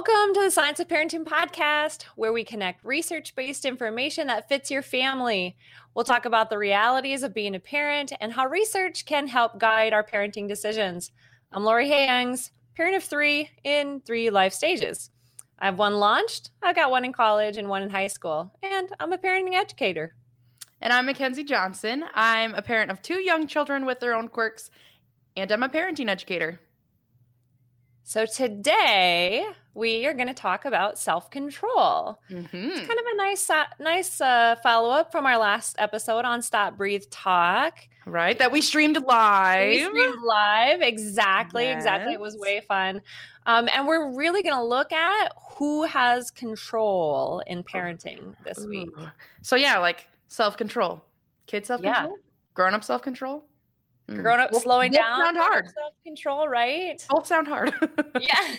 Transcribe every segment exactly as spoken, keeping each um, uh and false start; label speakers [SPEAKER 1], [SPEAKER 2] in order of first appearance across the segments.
[SPEAKER 1] Welcome to the Science of Parenting podcast, where we connect research-based information that fits your family. We'll talk about the realities of being a parent and how research can help guide our parenting decisions. I'm Lori Hayings, parent of three in three life stages. I have one launched, I've got one in college and one in high school, and I'm a parenting educator.
[SPEAKER 2] And I'm Mackenzie Johnson. I'm a parent of two young children with their own quirks, and I'm a parenting educator.
[SPEAKER 1] So today we are going to talk about self-control.
[SPEAKER 2] Mm-hmm.
[SPEAKER 1] It's kind of a nice, uh, nice uh, follow-up from our last episode on Stop, Breathe, Talk.
[SPEAKER 2] Right, that we streamed live.
[SPEAKER 1] We streamed live, exactly,
[SPEAKER 2] yes.
[SPEAKER 1] exactly. It was way fun. Um, and we're really going to look at who has control in parenting this
[SPEAKER 2] Ooh.
[SPEAKER 1] week.
[SPEAKER 2] So yeah, like self-control. Kid self-control?
[SPEAKER 1] Yeah.
[SPEAKER 2] Grown-up self-control?
[SPEAKER 1] Mm. Grown-up
[SPEAKER 2] Both,
[SPEAKER 1] slowing
[SPEAKER 2] both
[SPEAKER 1] down.
[SPEAKER 2] sound hard.
[SPEAKER 1] Self-control, right?
[SPEAKER 2] Both sound hard.
[SPEAKER 1] Yeah.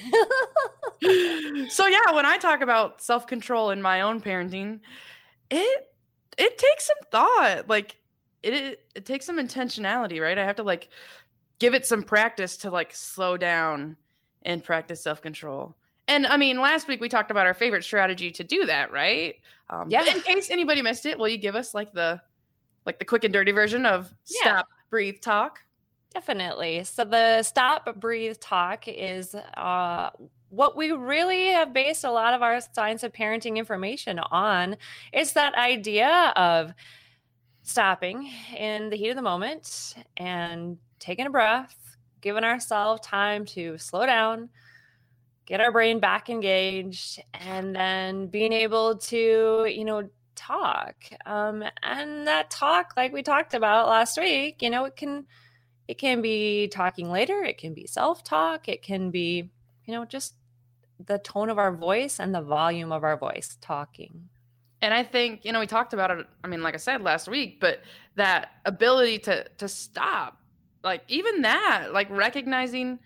[SPEAKER 2] So yeah, when I talk about self-control in my own parenting, it it takes some thought. Like it, it it takes some intentionality, right? I have to like give it some practice to like slow down and practice self-control. And I mean, last week we talked about our favorite strategy to do that, right? Um,
[SPEAKER 1] yeah.
[SPEAKER 2] In case anybody missed it, will you give us like the like the quick and dirty version of
[SPEAKER 1] Yeah.
[SPEAKER 2] Stop, Breathe, Talk?
[SPEAKER 1] Definitely. So the Stop, Breathe, Talk is uh, what we really have based a lot of our Science of Parenting information on. It's that idea of stopping in the heat of the moment and taking a breath, giving ourselves time to slow down, get our brain back engaged, and then being able to, you know, talk. Um, and that talk, like we talked about last week, you know, it can It can be talking later. It can be self-talk. It can be, you know, just the tone of our voice and the volume of our voice talking.
[SPEAKER 2] And I think, you know, we talked about it, I mean, like I said last week, but that ability to to stop, like even that, like recognizing,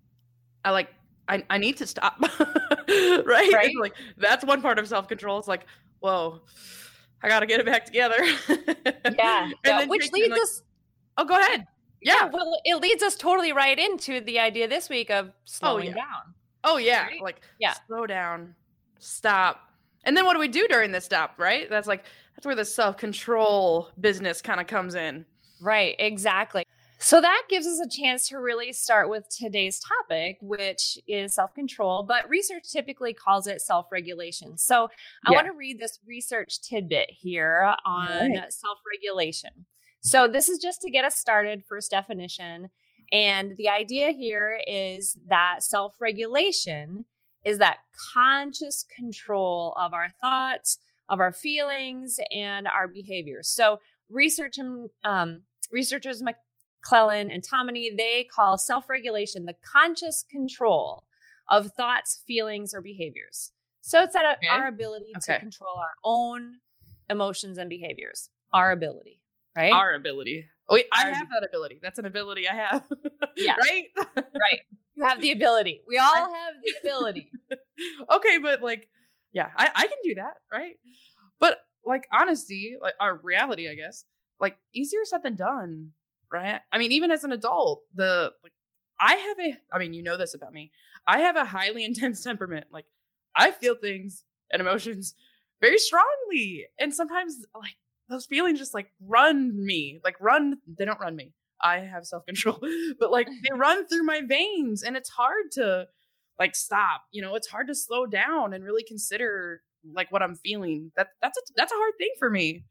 [SPEAKER 2] I like, I, I need to stop, right?
[SPEAKER 1] Right.
[SPEAKER 2] Like that's one part of self-control. It's like, whoa, I got to get it back together.
[SPEAKER 1] Yeah. yeah. Which leads like, us.
[SPEAKER 2] Oh, go ahead.
[SPEAKER 1] Yeah. yeah. Well, it leads us totally right into the idea this week of slowing
[SPEAKER 2] oh, yeah.
[SPEAKER 1] down.
[SPEAKER 2] Oh, yeah.
[SPEAKER 1] Right?
[SPEAKER 2] Like,
[SPEAKER 1] yeah.
[SPEAKER 2] slow down, stop. And then what do we do during this stop, right? That's like, that's where the self-control business kind of comes in.
[SPEAKER 1] Right. Exactly. So that gives us a chance to really start with today's topic, which is self-control, but research typically calls it self-regulation. So I yeah. want to read this research tidbit here on right. self-regulation. So this is just to get us started, first definition. And the idea here is that self-regulation is that conscious control of our thoughts, of our feelings, and our behaviors. So research, um, researchers McClellan and Tomeny, they call self-regulation the conscious control of thoughts, feelings, or behaviors. So it's that okay. our ability okay. to control our own emotions and behaviors, our ability. Right?
[SPEAKER 2] Our ability. Oh, wait, I have that ability. That's an ability I have.
[SPEAKER 1] Yeah.
[SPEAKER 2] Right?
[SPEAKER 1] Right. You have the ability. We all have the ability.
[SPEAKER 2] Okay, but like, yeah, I, I can do that, right? But like, honesty, like our reality, I guess, like easier said than done, right? I mean, even as an adult, the like, I have a, I mean, you know this about me. I have a highly intense temperament. Like, I feel things and emotions very strongly, and sometimes like. Those feelings just like run me, like run. They don't run me. I have self-control, but like they run through my veins, and it's hard to like stop. You know, it's hard to slow down and really consider like what I'm feeling. That that's a, that's a hard thing for me.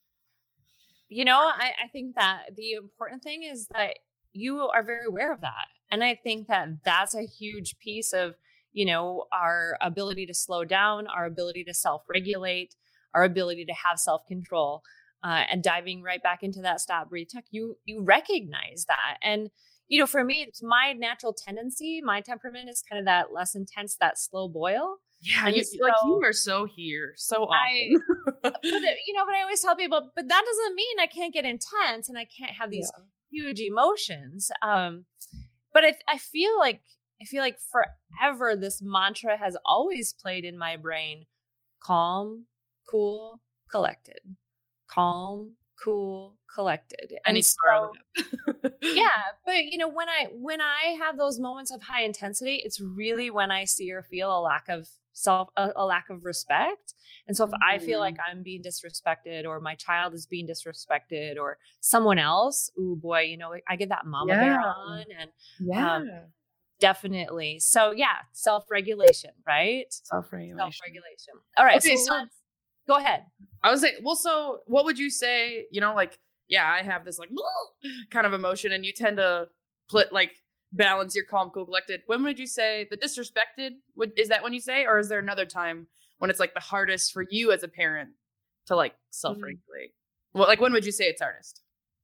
[SPEAKER 1] You know, I, I think that the important thing is that you are very aware of that, and I think that that's a huge piece of, you know, our ability to slow down, our ability to self-regulate, our ability to have self-control, uh, and diving right back into that stop, breathe, talk, you, you recognize that. And, you know, for me, it's my natural tendency, my temperament is kind of that less intense, that slow boil.
[SPEAKER 2] Yeah. You, so, like you are so here, so often. I,
[SPEAKER 1] but it, you know, but I always tell people, but that doesn't mean I can't get intense and I can't have these yeah. huge emotions. Um, but I, I feel like, I feel like forever, this mantra has always played in my brain: calm, cool, collected. Calm, cool, collected.
[SPEAKER 2] I
[SPEAKER 1] And
[SPEAKER 2] need to borrow
[SPEAKER 1] so,
[SPEAKER 2] that.
[SPEAKER 1] yeah, but you know, when I when I have those moments of high intensity, it's really when I see or feel a lack of self, a, a lack of respect. And so if I feel like I'm being disrespected, or my child is being disrespected, or someone else, ooh boy, you know, I get that mama bear
[SPEAKER 2] Yeah.
[SPEAKER 1] on, and
[SPEAKER 2] Yeah.
[SPEAKER 1] um, definitely. So yeah, self-regulation, right?
[SPEAKER 2] Self-regulation.
[SPEAKER 1] Self-regulation. All right.
[SPEAKER 2] Okay,
[SPEAKER 1] so,
[SPEAKER 2] so-
[SPEAKER 1] let's go ahead.
[SPEAKER 2] I was like, well, so what would you say, you know, like, yeah, I have this like kind of emotion, and you tend to put like balance your calm, cool, collected. When would you say the disrespected? Would is that when you say, or is there another time when it's like the hardest for you as a parent to like self-regulate? Mm-hmm. Well, like when would you say it's hardest?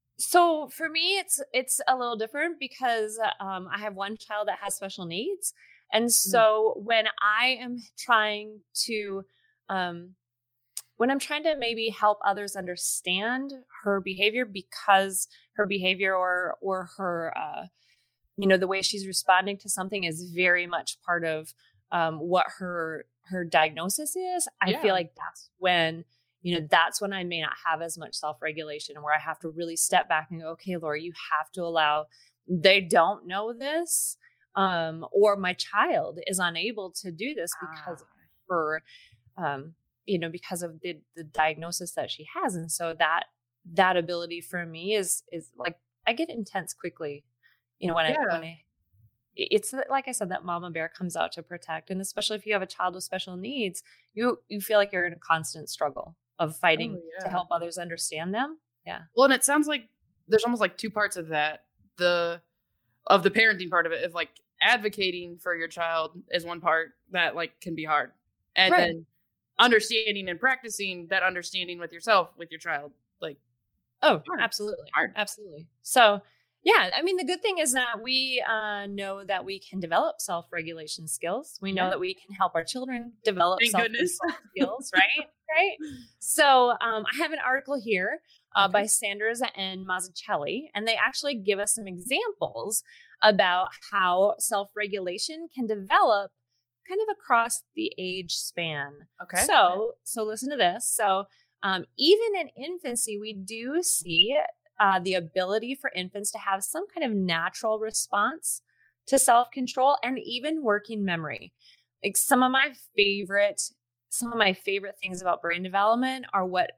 [SPEAKER 1] So for me, it's it's a little different because um, I have one child that has special needs, and so mm. when I am trying to um, when I'm trying to maybe help others understand her behavior, because her behavior or or her, uh, you know, the way she's responding to something is very much part of um, what her her diagnosis is. I yeah. feel like that's when, you know, that's when I may not have as much self-regulation, where I have to really step back and go, okay, Laura, you have to allow, they don't know this, um, or my child is unable to do this because ah. of her, um, you know, because of the, the diagnosis that she has. And so that, that ability for me is, is like, I get intense quickly, you know, when yeah. I, when I, it's like I said, that mama bear comes out to protect. And especially if you have a child with special needs, you, you feel like you're in a constant struggle of fighting oh, yeah. to help others understand them. Yeah.
[SPEAKER 2] Well, and it sounds like there's almost like two parts of that. The, of the parenting part of it, of like advocating for your child is one part that like can be hard. And right. then understanding and practicing that understanding with yourself, with your child, like,
[SPEAKER 1] oh, hard. absolutely. Hard. Absolutely. So yeah, I mean, the good thing is that we uh, know that we can develop self-regulation skills. We know yeah. that we can help our children develop
[SPEAKER 2] Thank
[SPEAKER 1] self-regulation skills, right? Right. So um, I have an article here uh, okay. by Sanders and Mazzucchelli, and they actually give us some examples about how self-regulation can develop kind of across the age span.
[SPEAKER 2] Okay.
[SPEAKER 1] So, so listen to this. So um, even in infancy, we do see uh, the ability for infants to have some kind of natural response to self-control and even working memory. Like some of my favorite, some of my favorite things about brain development are what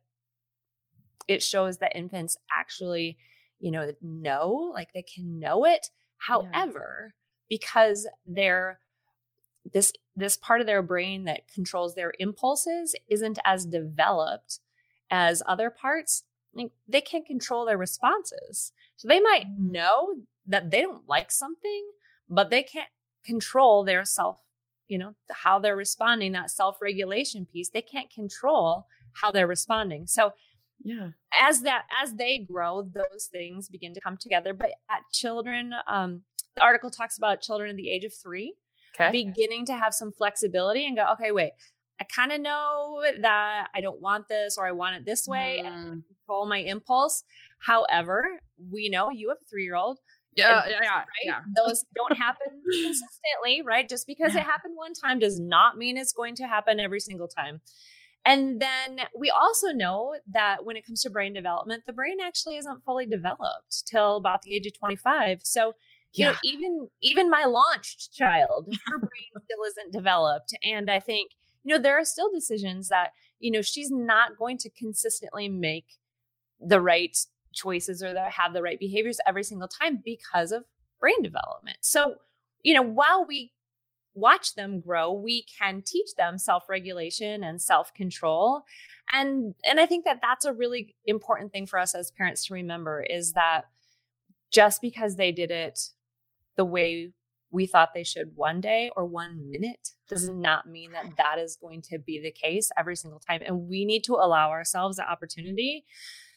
[SPEAKER 1] it shows that infants actually, you know, know, like they can know it. However, yeah. because they're this this part of their brain that controls their impulses isn't as developed as other parts, like they can't control their responses. So they might know that they don't like something, but they can't control their self, you know, how they're responding, that self-regulation piece. They can't control how they're responding. So yeah, as that, as they grow, those things begin to come together. But at children, um, the article talks about children at the age of three, okay. beginning to have some flexibility and go, okay, wait, I kind of know that I don't want this, or I want it this way, mm. and control my impulse. However, we know you have a three-year-old.
[SPEAKER 2] Yeah, yeah, yeah,
[SPEAKER 1] right?
[SPEAKER 2] yeah.
[SPEAKER 1] Those don't happen consistently, right? Just because it happened one time does not mean it's going to happen every single time. And then we also know that when it comes to brain development, the brain actually isn't fully developed till about the age of twenty-five. So, you yeah. know, even even my launched child, her brain still isn't developed. And I think, you know, there are still decisions that, you know, she's not going to consistently make the right choices or that have the right behaviors every single time because of brain development. So, you know, while we watch them grow, we can teach them self-regulation and self-control. And, and I think that that's a really important thing for us as parents to remember, is that just because they did it the way we thought they should one day or one minute does not mean that that is going to be the case every single time. And we need to allow ourselves the opportunity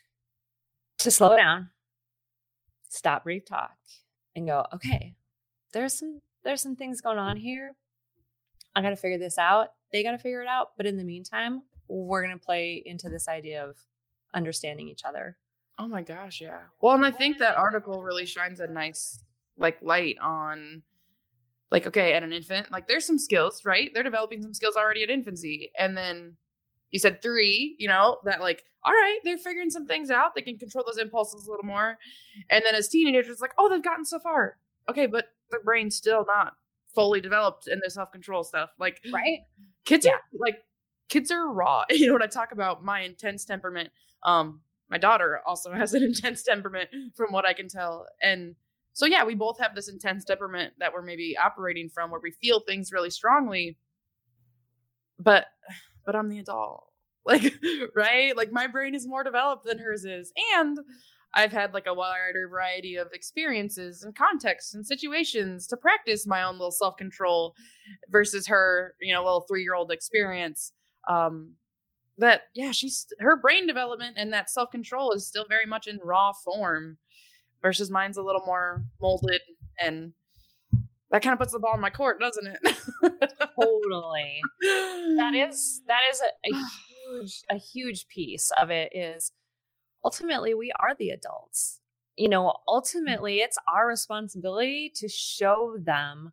[SPEAKER 1] to slow down, stop, breathe, talk, and go, okay, there's some there's some things going on here. I got to figure this out. They got to figure it out. But in the meantime, we're going to play into this idea of understanding each other.
[SPEAKER 2] Oh my gosh, yeah. Well, and I think that article really shines a nice like light on like, okay, at an infant, like there's some skills, right? They're developing some skills already at infancy. And then you said three, you know, that like, all right, they're figuring some things out. They can control those impulses a little more. And then as teenagers, it's like, oh, they've gotten so far. Okay, but their brain's still not fully developed in the self-control stuff. Like,
[SPEAKER 1] right.
[SPEAKER 2] Kids
[SPEAKER 1] yeah.
[SPEAKER 2] are like, kids are raw. You know, when I talk about my intense temperament, um, my daughter also has an intense temperament from what I can tell. And so, yeah, we both have this intense temperament that we're maybe operating from where we feel things really strongly. But, but I'm the adult, like, right? Like my brain is more developed than hers is. And I've had like a wider variety of experiences and contexts and situations to practice my own little self-control versus her, you know, little three-year-old experience. Um, that, yeah, she's, her brain development and that self-control is still very much in raw form versus mine's a little more molded, and that kind of puts the ball in my court, doesn't it?
[SPEAKER 1] Totally. That is, that is a, a huge, a huge piece of it is ultimately we are the adults. You know, ultimately it's our responsibility to show them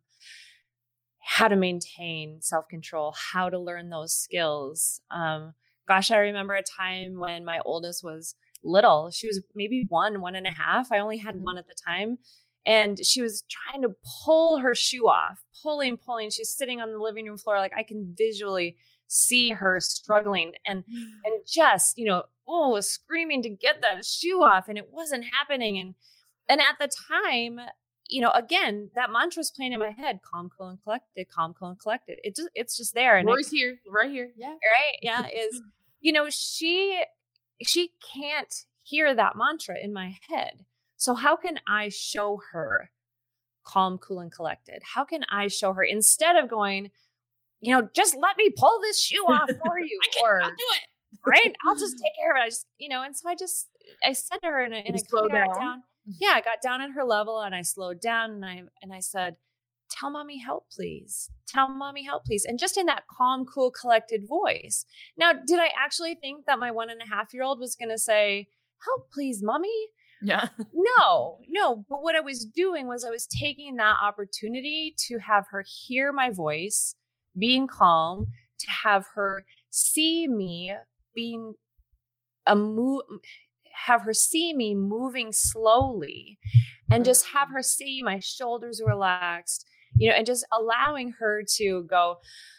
[SPEAKER 1] how to maintain self-control, how to learn those skills. Um, gosh, I remember a time when my oldest was little. She was maybe one, one and a half. I only had one at the time. And she was trying to pull her shoe off, pulling, pulling. She's sitting on the living room floor. Like I can visually see her struggling and, and just, you know, oh, was screaming to get that shoe off, and it wasn't happening. And, and at the time, you know, again, that mantra is playing in my head, calm, cool, and collected, calm, cool, and collected. It just, it's just there. And
[SPEAKER 2] Rory's here, right here. Yeah.
[SPEAKER 1] Right. Yeah. Is, you know, she, she can't hear that mantra in my head. So how can I show her calm, cool, and collected? How can I show her instead of going, you know, just let me pull this shoe off for you,
[SPEAKER 2] I
[SPEAKER 1] or
[SPEAKER 2] I'll do it,
[SPEAKER 1] right? I'll just take care of it. I just, you know, and so I just, I said to her, and, and I
[SPEAKER 2] slow
[SPEAKER 1] got
[SPEAKER 2] down.
[SPEAKER 1] down. Yeah, I got down at her level, and I slowed down, and I and I said, "Tell mommy help, please. Tell mommy help, please." And just in that calm, cool, collected voice. Now, did I actually think that my one and a half year old was going to say, "Help, please, mommy"?
[SPEAKER 2] Yeah.
[SPEAKER 1] No, no. But what I was doing was I was taking that opportunity to have her hear my voice, being calm, to have her see me being a move, have her see me moving slowly, and just have her see my shoulders relaxed, you know, and just allowing her to go,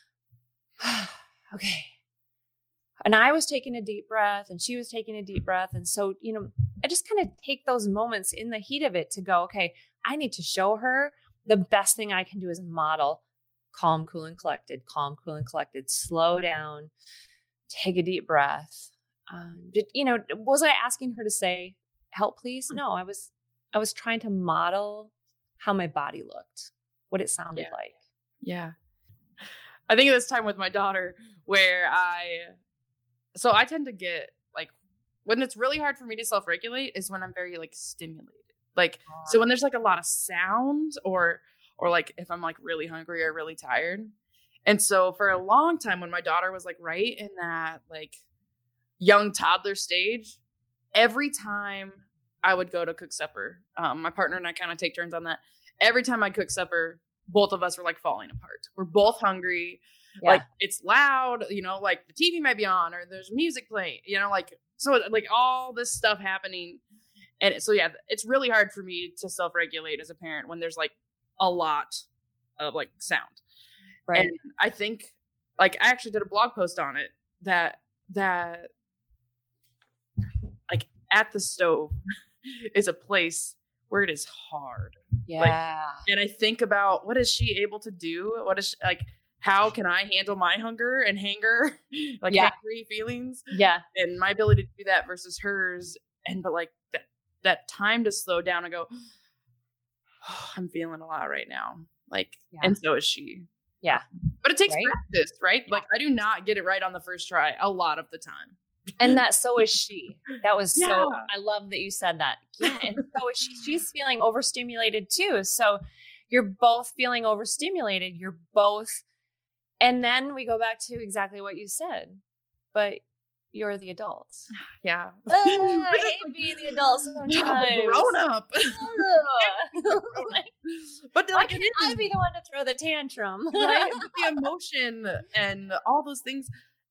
[SPEAKER 1] okay. And I was taking a deep breath, and she was taking a deep breath. And so, you know, I just kind of take those moments in the heat of it to go, okay, I need to show her the best thing I can do is model calm, cool, and collected, calm, cool, and collected, slow down, take a deep breath. Um, did, you know, was I asking her to say, help, please? No, I was, I was trying to model how my body looked, what it sounded
[SPEAKER 2] Yeah.
[SPEAKER 1] like.
[SPEAKER 2] Yeah. I think of this time with my daughter where I, so I tend to get like, when it's really hard for me to self-regulate is when I'm very like stimulated. Like, so when there's like a lot of sound or, or like if I'm like really hungry or really tired. And so for a long time when my daughter was like right in that like young toddler stage, every time I would go to cook supper, um, my partner and I kind of take turns on that. Every time I cook supper, both of us were like falling apart. We're both hungry. Yeah. Like it's loud, you know, like the T V might be on or there's music playing, you know, like, so like all this stuff happening. And so, yeah, it's really hard for me to self-regulate as a parent when there's like a lot of like sound.
[SPEAKER 1] Right.
[SPEAKER 2] And I think like I actually did a blog post on it that, that like at the stove is a place where it is hard.
[SPEAKER 1] Yeah.
[SPEAKER 2] Like, and I think about what is she able to do? What is she, like, how can I handle my hunger and hanger, like
[SPEAKER 1] yeah.
[SPEAKER 2] hangry feelings?
[SPEAKER 1] Yeah.
[SPEAKER 2] And my ability to do that versus hers. And, but like that, that time to slow down and go, oh, I'm feeling a lot right now. Like, yeah. And so is she.
[SPEAKER 1] Yeah.
[SPEAKER 2] But it takes
[SPEAKER 1] right?
[SPEAKER 2] practice, right? Like I do not get it right on the first try a lot of the time.
[SPEAKER 1] And that, so is she. That was
[SPEAKER 2] yeah.
[SPEAKER 1] so, I love that you said that. Yeah. And so is she. She's feeling overstimulated too. So you're both feeling overstimulated. You're both. And then we go back to exactly what you said, but you're the adults.
[SPEAKER 2] Yeah.
[SPEAKER 1] Uh, I hate being the adult sometimes.
[SPEAKER 2] Grown up. But like,
[SPEAKER 1] why can't I be the one to throw the tantrum?
[SPEAKER 2] Right? The emotion and all those things.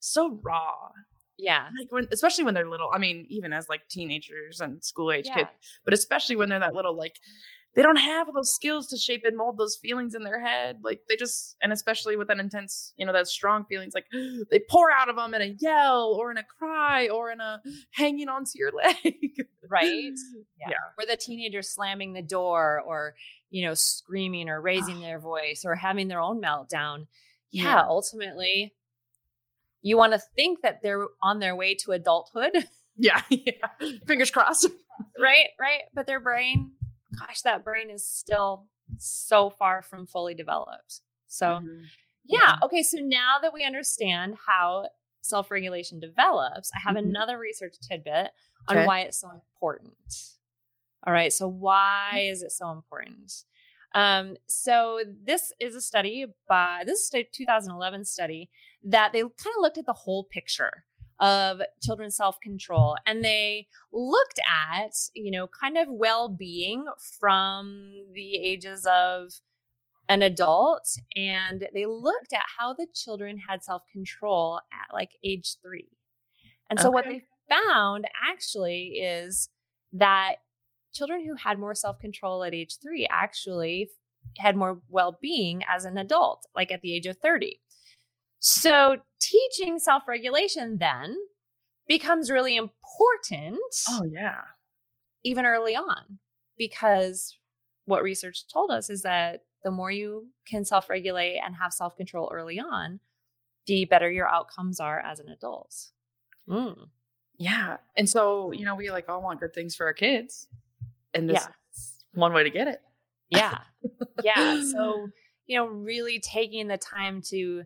[SPEAKER 2] so raw.
[SPEAKER 1] Yeah.
[SPEAKER 2] Like when, especially when they're little. I mean, even as like teenagers and school age
[SPEAKER 1] Yeah.
[SPEAKER 2] kids, but especially when they're that little, like they don't have those skills to shape and mold those feelings in their head. Like they just, and especially with that intense, you know, that strong feelings, like they pour out of them in a yell or in a cry or in a hanging onto your leg.
[SPEAKER 1] Right.
[SPEAKER 2] Yeah.
[SPEAKER 1] Yeah. Or the teenager slamming the door or, you know, screaming or raising their voice or having their own meltdown. Yeah.
[SPEAKER 2] Yeah.
[SPEAKER 1] Ultimately, you want to think that they're on their way to adulthood.
[SPEAKER 2] Yeah. Yeah. Fingers crossed.
[SPEAKER 1] Right. Right. But their brain, gosh, that brain is still so far from fully developed. So,
[SPEAKER 2] Mhm.
[SPEAKER 1] yeah.
[SPEAKER 2] Yeah.
[SPEAKER 1] Okay. So now that we understand how self-regulation develops, I have
[SPEAKER 2] Mhm.
[SPEAKER 1] another research tidbit on
[SPEAKER 2] Okay.
[SPEAKER 1] why it's so important. All right. So why is it so important? Um, so this is a study by, this is a two thousand eleven study that they kind of looked at the whole picture of children's self-control, and they looked at, you know, kind of well-being from the ages of an adult, and they looked at how the children had self-control at like age three. And so what
[SPEAKER 2] Okay.
[SPEAKER 1] they found actually is that children who had more self-control at age three actually had more well-being as an adult, like at the age of thirty. So teaching self-regulation then becomes really important
[SPEAKER 2] Oh yeah.
[SPEAKER 1] even early on, because what research told us is that the more you can self-regulate and have self-control early on, the better your outcomes are as an adult. Mm.
[SPEAKER 2] Yeah. And so, you know, we like all want good things for our kids. And this
[SPEAKER 1] Yeah.
[SPEAKER 2] is one way to get it.
[SPEAKER 1] Yeah. Yeah. So, you know, really taking the time to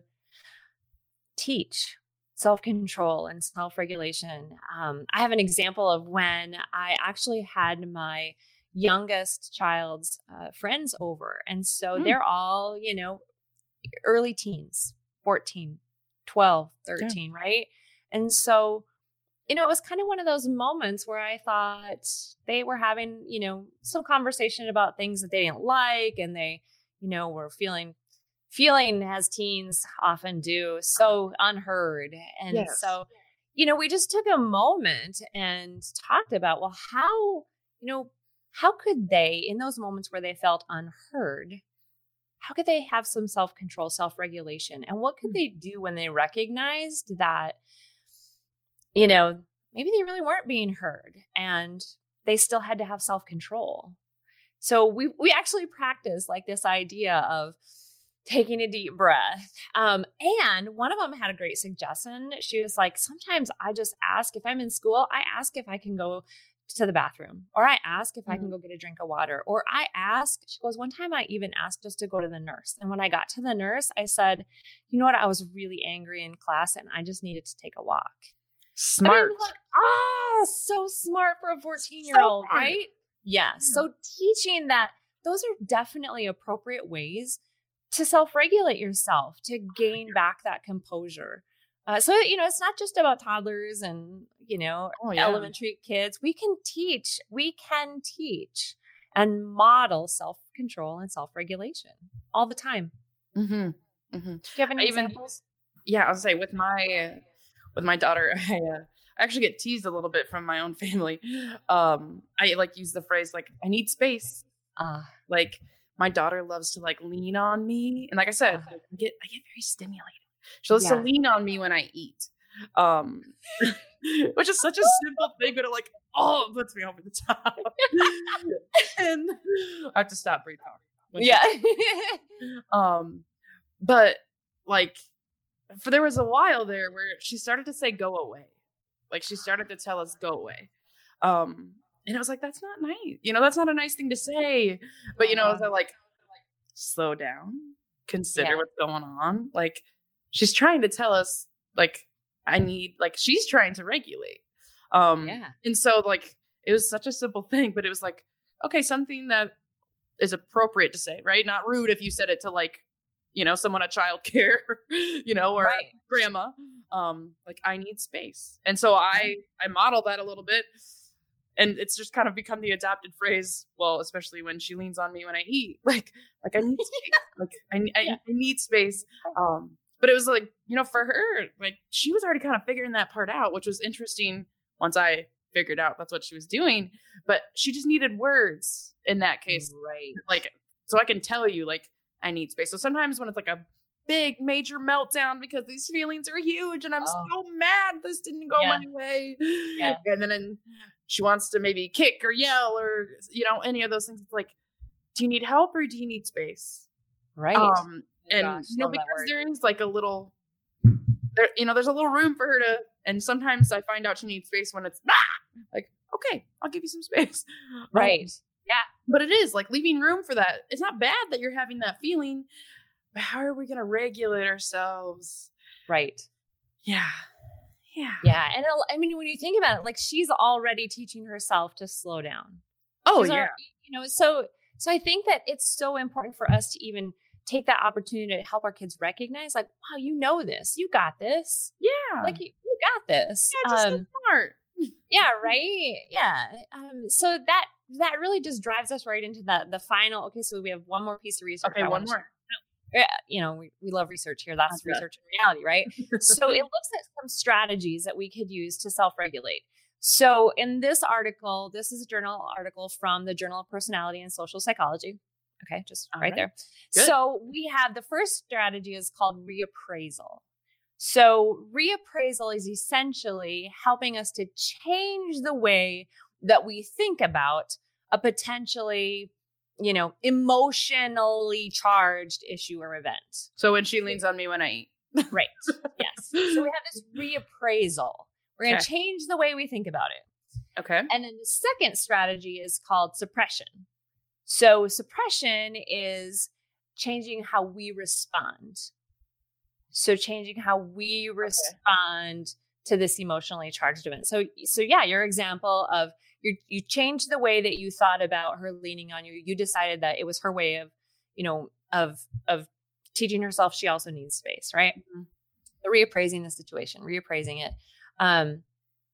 [SPEAKER 1] teach self-control and self-regulation. Um, I have an example of when I actually had my youngest child's uh, friends over. And so
[SPEAKER 2] Mm.
[SPEAKER 1] they're all, you know, early teens, fourteen, twelve, thirteen, right? And so, you know, it was kind of one of those moments where I thought they were having, you know, some conversation about things that they didn't like, and they, you know, were feeling, feeling as teens often do, so unheard. And
[SPEAKER 2] Yes.
[SPEAKER 1] so, you know, we just took a moment and talked about, well, how, you know, how could they, in those moments where they felt unheard, how could they have some self-control, self-regulation? And what could
[SPEAKER 2] Mm.
[SPEAKER 1] they do when they recognized that, you know, maybe they really weren't being heard and they still had to have self-control? So we we actually practiced like this idea of taking a deep breath. Um, and one of them had a great suggestion. She was like, sometimes I just ask, if I'm in school, I ask if I can go to the bathroom, or I ask if I can
[SPEAKER 2] Mm.
[SPEAKER 1] go get a drink of water, or I ask, she goes, one time I even asked just to go to the nurse. And when I got to the nurse, I said, you know what? I was really angry in class and I just needed to take a walk.
[SPEAKER 2] Smart.
[SPEAKER 1] And I'm like, ah, so smart for a fourteen year old,
[SPEAKER 2] smart.
[SPEAKER 1] right? Yeah. So teaching that those are definitely appropriate ways to self-regulate yourself, to gain back that composure. Uh, so, you know, it's not just about toddlers and, you know,
[SPEAKER 2] Oh, yeah.
[SPEAKER 1] elementary kids. We can teach, we can teach and model self-control and self-regulation all the time.
[SPEAKER 2] Mm-hmm. Mm-hmm.
[SPEAKER 1] Do you have any
[SPEAKER 2] I even-
[SPEAKER 1] examples?
[SPEAKER 2] Yeah, I was say with my with my daughter, I, uh, I actually get teased a little bit from my own family. Um, I like use the phrase like I need space.
[SPEAKER 1] Uh,
[SPEAKER 2] Like my daughter loves to like lean on me, and like I said,
[SPEAKER 1] Uh-huh.
[SPEAKER 2] I get I get very stimulated. She loves
[SPEAKER 1] Yeah.
[SPEAKER 2] to lean on me when I eat, um, which is such a simple thing, but it like oh it puts me over the top. And I have to stop breathing. when she-
[SPEAKER 1] yeah.
[SPEAKER 2] Um, but like, for there was a while there where she started to say "go away," like she started to tell us "go away," um, and it was like that's not nice, you know, that's not a nice thing to say. But you know, as I like slow down, consider
[SPEAKER 1] Yeah.
[SPEAKER 2] what's going on. Like she's trying to tell us, like I need, like she's trying to regulate. Um,
[SPEAKER 1] Yeah.
[SPEAKER 2] and so like it was such a simple thing, but it was like okay, something that is appropriate to say, right? Not rude if you said it to like, you know, someone at childcare, you know, or
[SPEAKER 1] Right.
[SPEAKER 2] grandma. Um, like I need space. And so I I model that a little bit. And it's just kind of become the adopted phrase. Well, especially when she leans on me when I eat, like, like I need space. Like I, I,
[SPEAKER 1] Yeah.
[SPEAKER 2] I need space. Um, but it was like, you know, for her, like she was already kind of figuring that part out, which was interesting once I figured out that's what she was doing. But she just needed words in that case.
[SPEAKER 1] Right.
[SPEAKER 2] Like, so I can tell you, like, I need space. So sometimes when it's like a big major meltdown because these feelings are huge and I'm oh. so mad this didn't go yeah. my way. Yeah. And then and she wants to maybe kick or yell or, you know, any of those things. It's like, do you need help or do you need space?
[SPEAKER 1] Right.
[SPEAKER 2] Um, oh and, gosh, you know, because there is like a little, there, you know, there's a little room for her to, and sometimes I find out she needs space when it's ah! like, okay, I'll give you some space.
[SPEAKER 1] Right.
[SPEAKER 2] Um, yeah. But it is like leaving room for that. It's not bad that you're having that feeling, but how are we going to regulate ourselves?
[SPEAKER 1] Right.
[SPEAKER 2] Yeah. Yeah.
[SPEAKER 1] Yeah. And I mean, when you think about it, like she's already teaching herself to slow down.
[SPEAKER 2] Oh,
[SPEAKER 1] she's
[SPEAKER 2] yeah.
[SPEAKER 1] Already, you know, so, so I think that it's so important for us to even take that opportunity to help our kids recognize, like, wow, you know this, you got this.
[SPEAKER 2] Yeah.
[SPEAKER 1] Like you, you got this.
[SPEAKER 2] Yeah, just
[SPEAKER 1] um,
[SPEAKER 2] smart.
[SPEAKER 1] Yeah. Right. Yeah. Um, so that, that really just drives us right into the, the final. Okay. So we have one more piece of research.
[SPEAKER 2] Okay.
[SPEAKER 1] I
[SPEAKER 2] One more.
[SPEAKER 1] Yeah, you know, we, we love research here. That's okay. Research and reality, right? So it looks at some strategies that we could use to self-regulate. So in this article, this is a journal article from the Journal of Personality and Social Psychology. Okay, just right, right there. Good. So we have the first strategy is called reappraisal. So reappraisal is essentially helping us to change the way that we think about a potentially, you know, emotionally charged issue or event.
[SPEAKER 2] So when she leans on me when I eat.
[SPEAKER 1] Right. Yes. So we have this reappraisal. We're going to okay. change the way we think about it.
[SPEAKER 2] Okay.
[SPEAKER 1] And then the second strategy is called suppression. So suppression is changing how we respond. So changing how we respond okay. to this emotionally charged event. So, so yeah, your example of You you changed the way that you thought about her leaning on you. You decided that it was her way of, you know, of of teaching herself she also needs space, right? Mm-hmm. Reappraising the situation, reappraising it, um,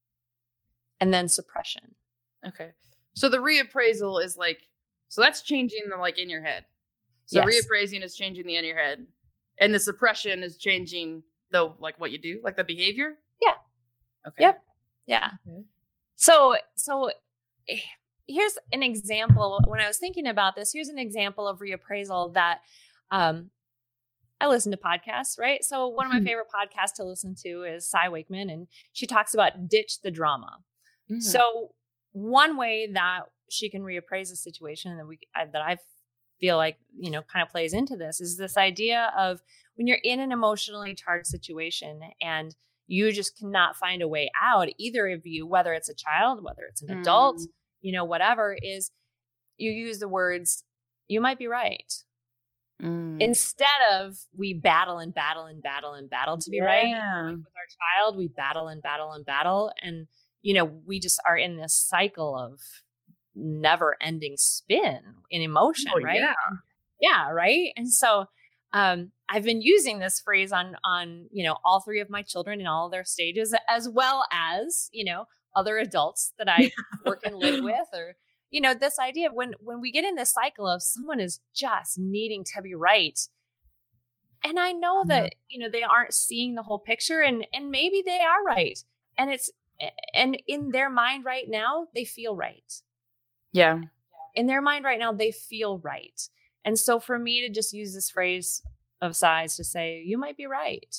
[SPEAKER 1] and then suppression.
[SPEAKER 2] Okay, so the reappraisal is like, so that's changing the like in your head. So yes. reappraising is changing the in your head, and the suppression is changing the like what you do, like the behavior.
[SPEAKER 1] Yeah.
[SPEAKER 2] Okay.
[SPEAKER 1] Yep. Yeah. Okay. So, so here's an example. When I was thinking about this, here's an example of reappraisal that um, I listen to podcasts, right? So one of my favorite podcasts to listen to is Cy Wakeman, and she talks about ditch the drama. Mm-hmm. So one way that she can reappraise a situation that we that I feel like, you know, kind of plays into this is this idea of when you're in an emotionally charged situation and you just cannot find a way out, either of you, whether it's a child, whether it's an adult, mm. you know, whatever, is you use the words, you might be right. Mm. Instead of we battle and battle and battle and battle to be yeah. right. Like with our child, we battle and battle and battle. And, you know, we just are in this cycle of never ending spin in emotion, oh, right?
[SPEAKER 2] Yeah.
[SPEAKER 1] yeah. Right. And so, Um, I've been using this phrase on, on, you know, all three of my children in all their stages, as well as, you know, other adults that I work and live with, or, you know, this idea of when, when we get in this cycle of someone is just needing to be right. And I know mm-hmm. that, you know, they aren't seeing the whole picture, and, and maybe they are right. And it's, and in their mind right now, they feel right.
[SPEAKER 2] Yeah.
[SPEAKER 1] In their mind right now, they feel right. And so for me to just use this phrase of size to say, you might be right.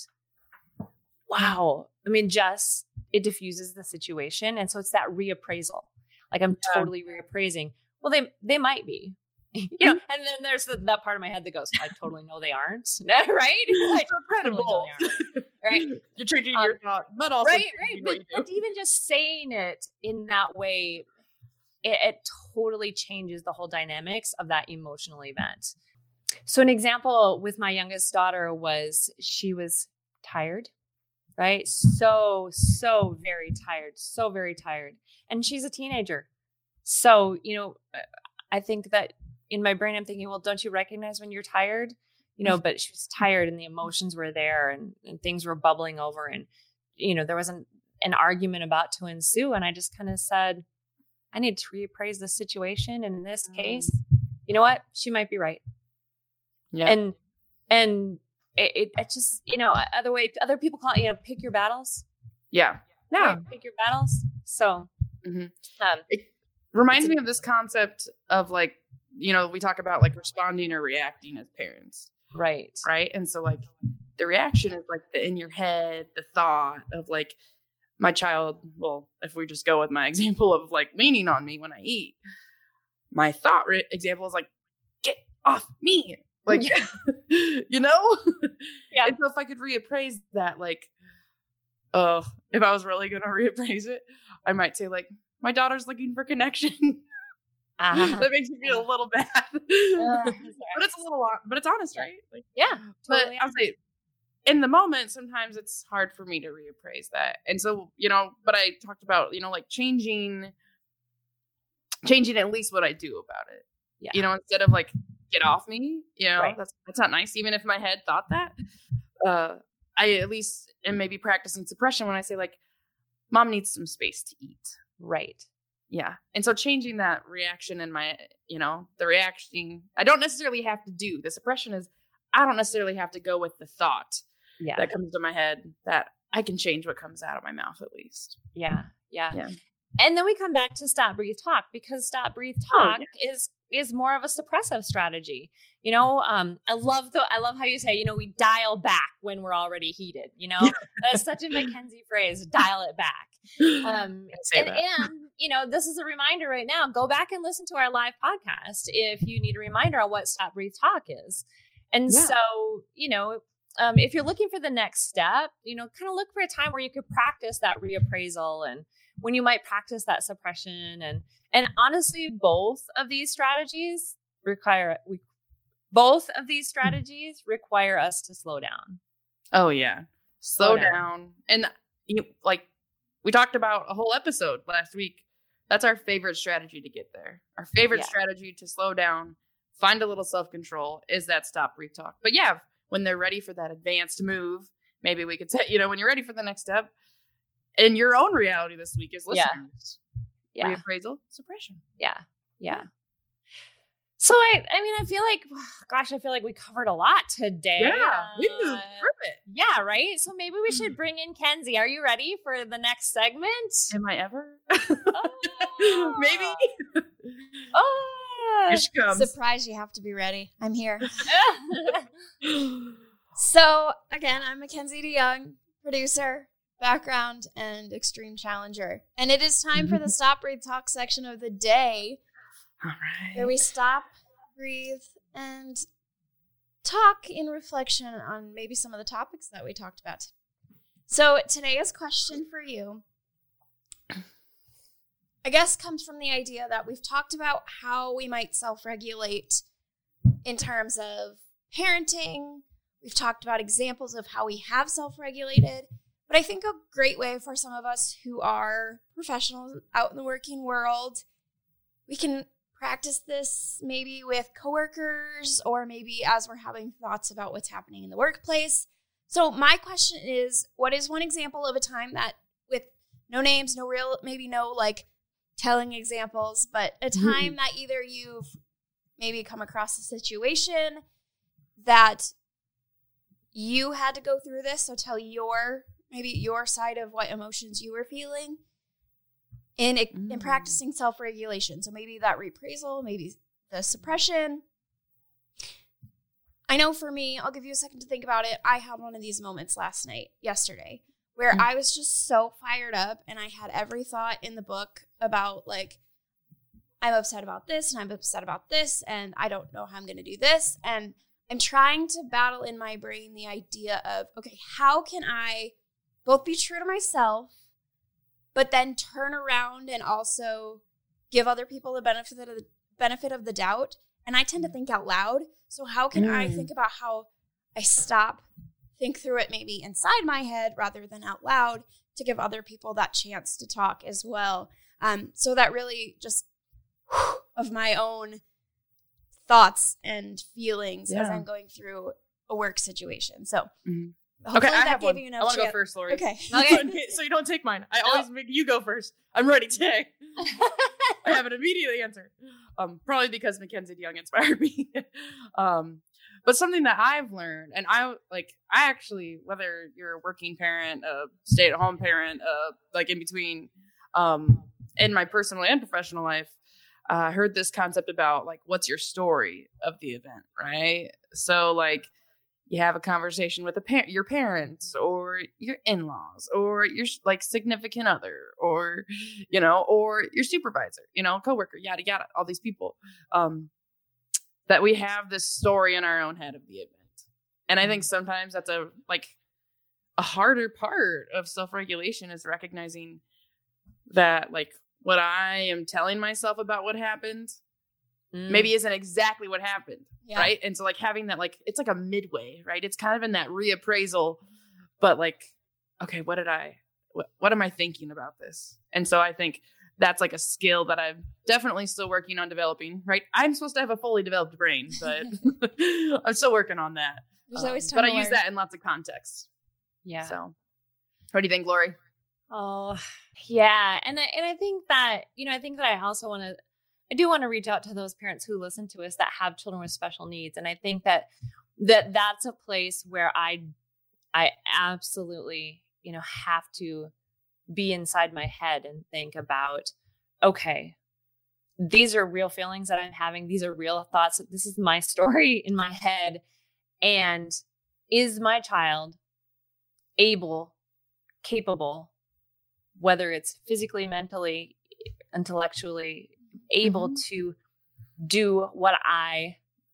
[SPEAKER 1] Wow. I mean, just, it diffuses the situation. And so it's that reappraisal. Like I'm yeah. totally reappraising. Well, they, they might be, you know, and then there's the, that part of my head that goes, I totally know they aren't. Right. I totally know they aren't. Right.
[SPEAKER 2] You're changing um, your thought, but also
[SPEAKER 1] right, right. But, but even just saying it in that way, It, it totally changes the whole dynamics of that emotional event. So an example with my youngest daughter was she was tired, right? So, so very tired, so very tired. And she's a teenager. So, you know, I think that in my brain, I'm thinking, well, don't you recognize when you're tired? You know, but she was tired and the emotions were there and, and things were bubbling over. And, you know, there was an, an argument about to ensue. And I just kind of said, I need to reappraise the situation. And in this case, you know what? She might be right.
[SPEAKER 2] Yeah.
[SPEAKER 1] And, and it, it, it just, you know, other way, other people call it, you know, pick your battles.
[SPEAKER 2] Yeah. Yeah.
[SPEAKER 1] Right? Pick your battles. So
[SPEAKER 2] mm-hmm.
[SPEAKER 1] um,
[SPEAKER 2] it reminds me of this concept of like, you know, we talk about like responding or reacting as parents.
[SPEAKER 1] Right.
[SPEAKER 2] Right. And so like the reaction is like the in your head, the thought of like my child. Well, if we just go with my example of like leaning on me when I eat, my thought re- example is like, get off me. Like, you know?
[SPEAKER 1] Yeah.
[SPEAKER 2] And so if I could reappraise that, like, oh, uh, if I was really going to reappraise it, I might say like, my daughter's looking for connection. Uh-huh. That makes me feel a little bad. Uh, but it's a little, but it's honest, right? Like,
[SPEAKER 1] yeah.
[SPEAKER 2] Totally. But I'll say, in the moment, sometimes it's hard for me to reappraise that. And so, you know, but I talked about, you know, like changing, changing at least what I do about it.
[SPEAKER 1] Yeah.
[SPEAKER 2] You know, instead of like, get off me, you know,
[SPEAKER 1] right.
[SPEAKER 2] that's, that's not nice. Even if my head thought that, uh, I at least am maybe practicing suppression when I say like, mom needs some space to eat.
[SPEAKER 1] Right.
[SPEAKER 2] Yeah. And so changing that reaction in my, you know, the reaction, I don't necessarily have to do. The suppression is, I don't necessarily have to go with the thought
[SPEAKER 1] yeah.
[SPEAKER 2] that comes to my head, that I can change what comes out of my mouth at least.
[SPEAKER 1] Yeah. Yeah.
[SPEAKER 2] Yeah.
[SPEAKER 1] And then we come back to stop, breathe, talk, because stop, breathe, talk oh, yeah. is is more of a suppressive strategy. You know, um, I love the I love how you say, you know, we dial back when we're already heated. You know, that's such a Mackenzie phrase, dial it back. Um, and, and, you know, this is a reminder right now, go back and listen to our live podcast if you need a reminder on what stop, breathe, talk is. And yeah. so, you know, um, if you're looking for the next step, you know, kind of look for a time where you could practice that reappraisal and when you might practice that suppression. And, and honestly, both of these strategies require, we, both of these strategies require us to slow down.
[SPEAKER 2] Oh yeah. Slow, slow down. down. And you like, we talked about a whole episode last week. That's our favorite strategy to get there. Our favorite yeah. strategy to slow down, find a little self-control is that stop, breathe, talk. But yeah, when they're ready for that advanced move, maybe we could say, you know, when you're ready for the next step in your own reality this week is listeners.
[SPEAKER 1] Yeah. yeah.
[SPEAKER 2] Reappraisal, suppression.
[SPEAKER 1] Yeah. Yeah. So I, I mean, I feel like, gosh, I feel like we covered a lot today.
[SPEAKER 2] Yeah,
[SPEAKER 1] uh,
[SPEAKER 2] we moved through it.
[SPEAKER 1] Yeah, right. So maybe we should bring in Kenzie. Are you ready for the next segment?
[SPEAKER 2] Am I ever? Oh. Maybe.
[SPEAKER 1] Oh,
[SPEAKER 2] here she comes.
[SPEAKER 3] Surprise! You have to be ready. I'm here. So again, I'm Mackenzie DeYoung, producer, background, and extreme challenger, and it is time for the Stop, Breathe, Talk section of the day.
[SPEAKER 2] All right.
[SPEAKER 3] Where we stop, breathe, and talk in reflection on maybe some of the topics that we talked about. So today's question for you, I guess, comes from the idea that we've talked about how we might self-regulate in terms of parenting. We've talked about examples of how we have self-regulated. But I think a great way for some of us who are professionals out in the working world, we can practice this maybe with coworkers or maybe as we're having thoughts about what's happening in the workplace. So my question is, what is one example of a time that, with no names, no real, maybe no like telling examples, but a time mm-hmm. that either you've maybe come across a situation that you had to go through this, so tell your, maybe your side of what emotions you were feeling. In, mm. in practicing self-regulation. So maybe that reappraisal, maybe the suppression. I know for me, I'll give you a second to think about it. I had one of these moments last night, yesterday, where mm. I was just so fired up and I had every thought in the book about like, I'm upset about this and I'm upset about this and I don't know how I'm going to do this. And I'm trying to battle in my brain the idea of, okay, how can I both be true to myself but then turn around and also give other people the benefit of the benefit of the doubt. And I tend to think out loud. So how can mm. I think about how I stop, think through it maybe inside my head rather than out loud to give other people that chance to talk as well. Um, so that really just whew, of my own thoughts and feelings yeah. as I'm going through a work situation. So mm.
[SPEAKER 2] Okay, I
[SPEAKER 3] that
[SPEAKER 2] have
[SPEAKER 3] gave
[SPEAKER 2] one.
[SPEAKER 3] You enough
[SPEAKER 2] I want to go
[SPEAKER 3] chance.
[SPEAKER 2] first, Lori.
[SPEAKER 3] Okay.
[SPEAKER 1] Okay.
[SPEAKER 2] So you don't take mine. I always oh. make you go first. I'm ready today. I have an immediate answer. Um, probably because Mackenzie DeYoung inspired me. um, But something that I've learned, and I like, I actually, whether you're a working parent, a stay-at-home parent, uh, like in between, um, in my personal and professional life, I uh, heard this concept about like, what's your story of the event, right? So like, you have a conversation with a par- your parents or your in-laws or your like significant other or, you know, or your supervisor, you know, coworker, yada, yada, all these people, um, that we have this story in our own head of the event. And I think sometimes that's a, like a harder part of self-regulation is recognizing that like what I am telling myself about what happened mm. maybe isn't exactly what happened. Yeah. Right. And so like having that, like, it's like a midway, right? It's kind of in that reappraisal, but like, okay, what did I, what, what am I thinking about this? And so I think that's like a skill that I'm definitely still working on developing, right? I'm supposed to have a fully developed brain, but I'm still working on that.
[SPEAKER 3] There's um, always time
[SPEAKER 2] but
[SPEAKER 3] to
[SPEAKER 2] I
[SPEAKER 3] learn.
[SPEAKER 2] use that in lots of contexts.
[SPEAKER 1] Yeah.
[SPEAKER 2] So what do you think, Lori?
[SPEAKER 1] Oh, yeah. And I, and I think that, you know, I think that I also want to, I do want to reach out to those parents who listen to us that have children with special needs. And I think that, that that's a place where I, I absolutely, you know, have to be inside my head and think about, okay, these are real feelings that I'm having. These are real thoughts. This is my story in my head. And is my child able, capable, whether it's physically, mentally, intellectually, able mm-hmm. to do what I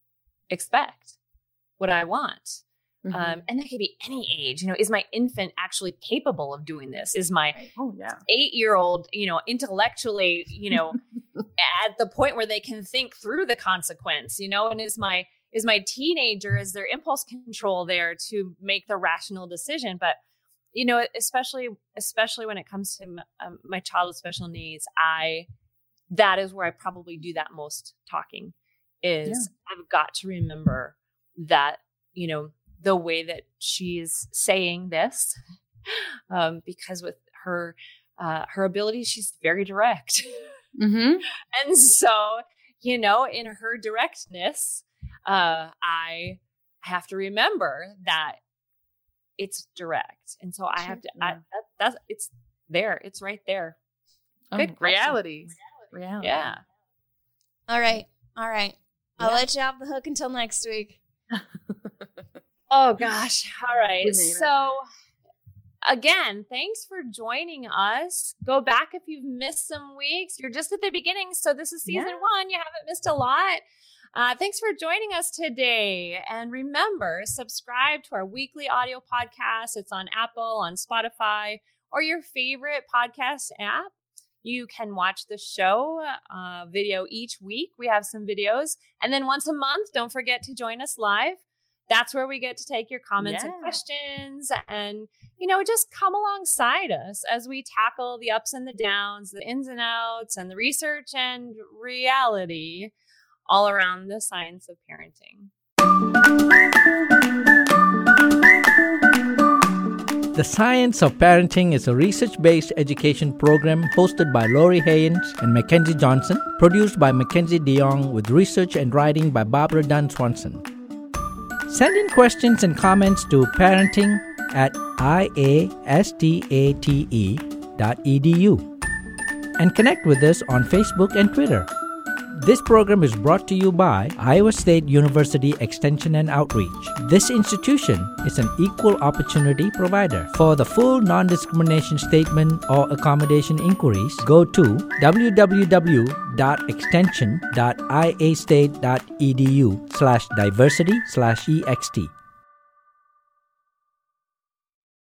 [SPEAKER 1] expect, what I want. Mm-hmm. Um, and that could be any age. You know, is my infant actually capable of doing this? Is my
[SPEAKER 2] oh, yeah.
[SPEAKER 1] eight-year-old, you know, intellectually, you know, at the point where they can think through the consequence, you know, and is my is my teenager, is their impulse control there to make the rational decision? But, you know, especially especially when it comes to um, my child with special needs, I that is where I probably do that most talking is yeah. I've got to remember that, you know, the way that she's saying this, um, because with her, uh, her abilities, she's very direct.
[SPEAKER 2] Mm-hmm.
[SPEAKER 1] And so, you know, in her directness, uh, I have to remember that it's direct. And so I have to, I, that, that's, it's there. It's right there.
[SPEAKER 2] Good oh, reality.
[SPEAKER 1] Reality. Yeah.
[SPEAKER 3] All right. All right. I'll yeah. let you off the hook until next week.
[SPEAKER 1] Oh, gosh. All right. So, again, thanks for joining us. Go back if you've missed some weeks. You're just at the beginning. So, this is season yeah. one. You haven't missed a lot. Uh, thanks for joining us today. And remember, subscribe to our weekly audio podcast. It's on Apple, on Spotify, or your favorite podcast app. You can watch the show uh, video each week. We have some videos. And then once a month, don't forget to join us live. That's where we get to take your comments yeah. and questions and, you know, just come alongside us as we tackle the ups and the downs, the ins and outs, and the research and reality all around the science of parenting.
[SPEAKER 4] The Science of Parenting is a research-based education program hosted by Lori Haynes and Mackenzie Johnson, produced by Mackenzie DeYoung with research and writing by Barbara Dunn Swanson. Send in questions and comments to parenting at iastate dot edu and connect with us on Facebook and Twitter. This program is brought to you by Iowa State University Extension and Outreach. This institution is an equal opportunity provider. For the full non-discrimination statement or accommodation inquiries, go to w w w dot extension dot iastate dot edu slash diversity slash ext.